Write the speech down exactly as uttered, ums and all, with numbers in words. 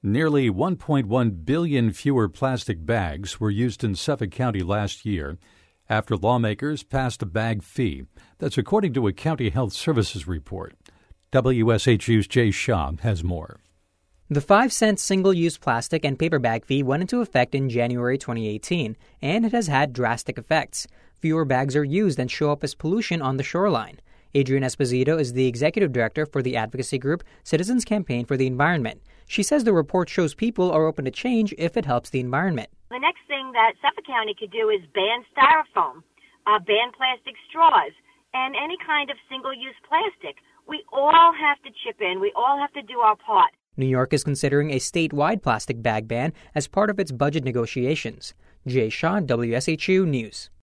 Nearly one point one billion fewer plastic bags were used in Suffolk County last year after lawmakers passed a bag fee. That's according to a County Health Services report. W S H U's Jay Shaw has more. The five cent single-use plastic and paper bag fee went into effect in January twenty eighteen, and it has had drastic effects. Fewer bags are used and show up as pollution on the shoreline. Adrienne Esposito is the executive director for the advocacy group Citizens Campaign for the Environment. She says the report shows people are open to change if it helps the environment. The next thing that Suffolk County could do is ban styrofoam, uh, ban plastic straws, and any kind of single-use plastic. We all have to chip in. We all have to do our part. New York is considering a statewide plastic bag ban as part of its budget negotiations. Jay Shaw, W S H U News.